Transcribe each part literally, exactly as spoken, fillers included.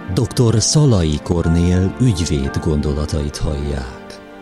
doktor Szalai Kornél ügyvéd gondolatait hallják.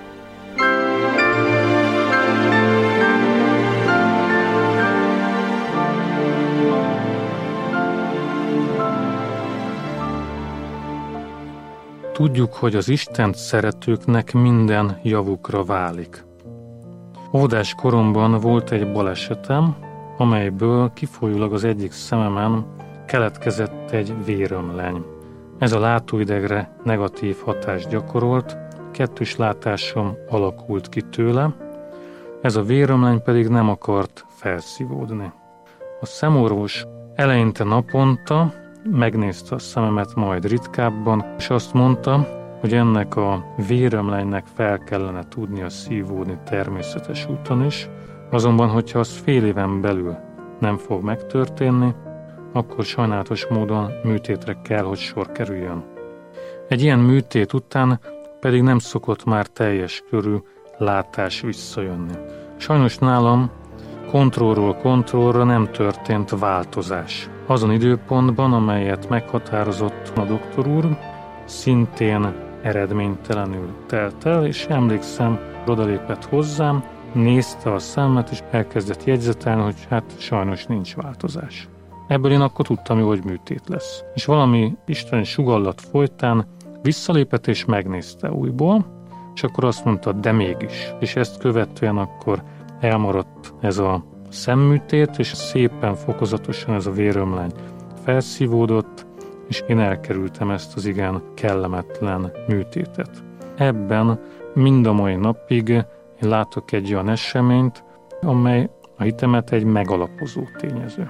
Tudjuk, hogy az Istent szeretőknek minden javukra válik. Óvodás koromban volt egy balesetem, amelyből kifolyólag az egyik szememen keletkezett egy vérömleny. Ez a látóidegre negatív hatást gyakorolt, kettős látásom alakult ki tőle, ez a vérömleny pedig nem akart felszívódni. A szemorvos eleinte naponta megnézte a szememet, majd ritkábban, és azt mondta, hogy ennek a vérömlenynek fel kellene tudnia szívódni természetes úton is, azonban, hogyha az fél éven belül nem fog megtörténni, akkor sajnálatos módon műtétre kell, hogy sor kerüljön. Egy ilyen műtét után pedig nem szokott már teljes körű látás visszajönni. Sajnos nálam kontrollról kontrollra nem történt változás. Azon időpontban, amelyet meghatározott a doktor úr, szintén eredménytelenül telt el, és emlékszem, odalépett hozzám, nézte a szemet, és elkezdett jegyzetelni, hogy hát sajnos nincs változás. Ebből én akkor tudtam, hogy műtét lesz. És valami isteni sugallat folytán visszalépett és megnézte újból, és akkor azt mondta, de mégis. És ezt követően akkor elmaradt ez a szemműtét, és szépen, fokozatosan ez a vérömleny felszívódott, és én elkerültem ezt az igen kellemetlen műtétet. Ebben mind a mai napig én látok egy olyan eseményt, amely a hitemet egy megalapozó tényező.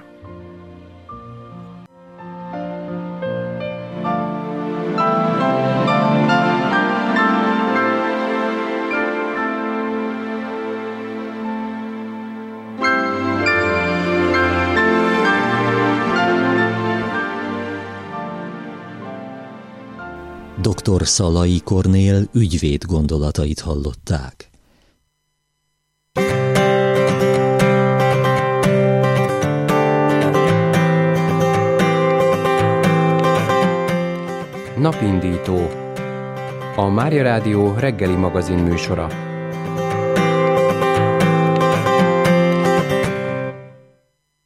doktor Szalai Kornél ügyvéd gondolatait hallották. Napindító. A Mária Rádió reggeli magazin műsora.